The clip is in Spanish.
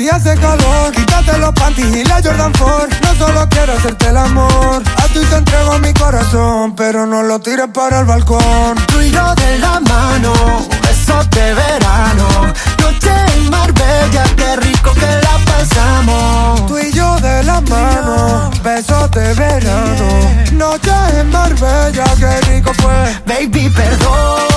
y hace calor. Quítate los panties y la Jordan 4. No solo quiero hacerte el amor, a ti te entrego mi corazón, pero no lo tires para el balcón. Tú y yo de la mano, besos de verano. Noche en Marbella, qué rico que la pasamos. Tú y yo de la mano, besos de verano. Noche en Marbella, qué rico fue. Baby, perdón